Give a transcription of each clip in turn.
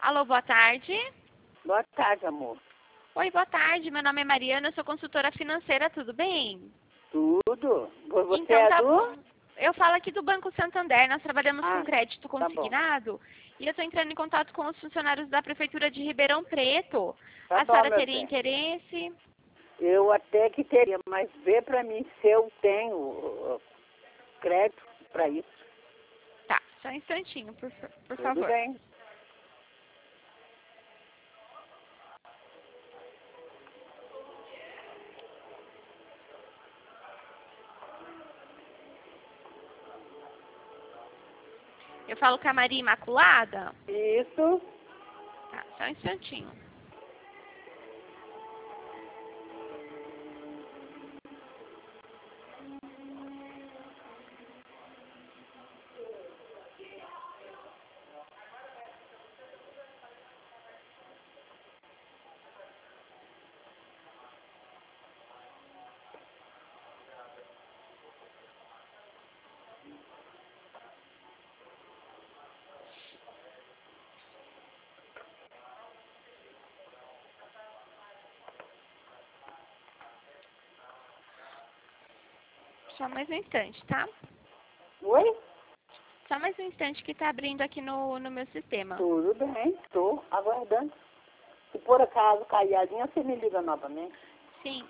Alô, boa tarde. Boa tarde, amor. Oi, boa tarde. Meu nome é Mariana, eu sou consultora financeira, tudo bem? Tudo? Você Então, é tá do? bom. Eu falo aqui do Banco Santander, nós trabalhamos com crédito Tá bom. consignado e eu estou entrando em contato com os funcionários da Prefeitura de Ribeirão Preto. Tá A bom, senhora meu teria bem. interesse? Eu até que teria, mas vê pra mim se eu tenho crédito pra isso. Tá, só um instantinho, por Tudo favor. bem. Eu falo com a Maria Imaculada? Isso. Tá, só um instantinho. Só mais um instante, tá? Oi? Só mais um instante que tá abrindo aqui no meu sistema. Tudo bem. Tô aguardando. Se por acaso cair a linha, você me liga novamente. Sim.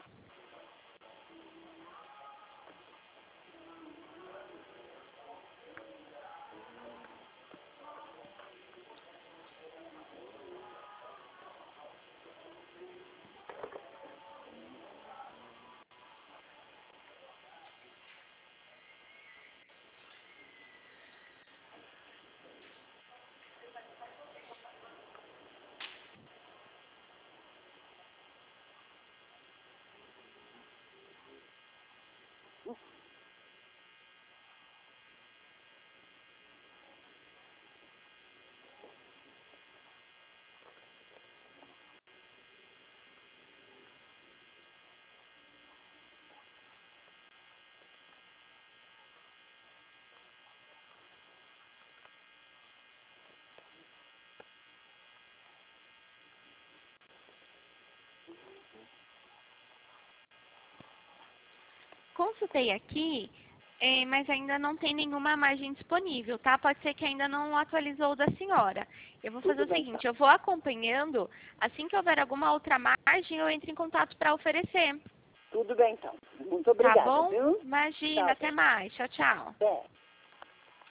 Consultei aqui, mas ainda não tem nenhuma margem disponível, tá? Pode ser que ainda não atualizou o da senhora. Eu vou fazer Tudo o bem, seguinte, então. eu vou acompanhando, assim que houver alguma outra margem, eu entro em contato para oferecer. Tudo bem, então. Muito Tá obrigada, bom? viu? Imagina, Tchau, até bem. mais. Tchau, tchau. Até.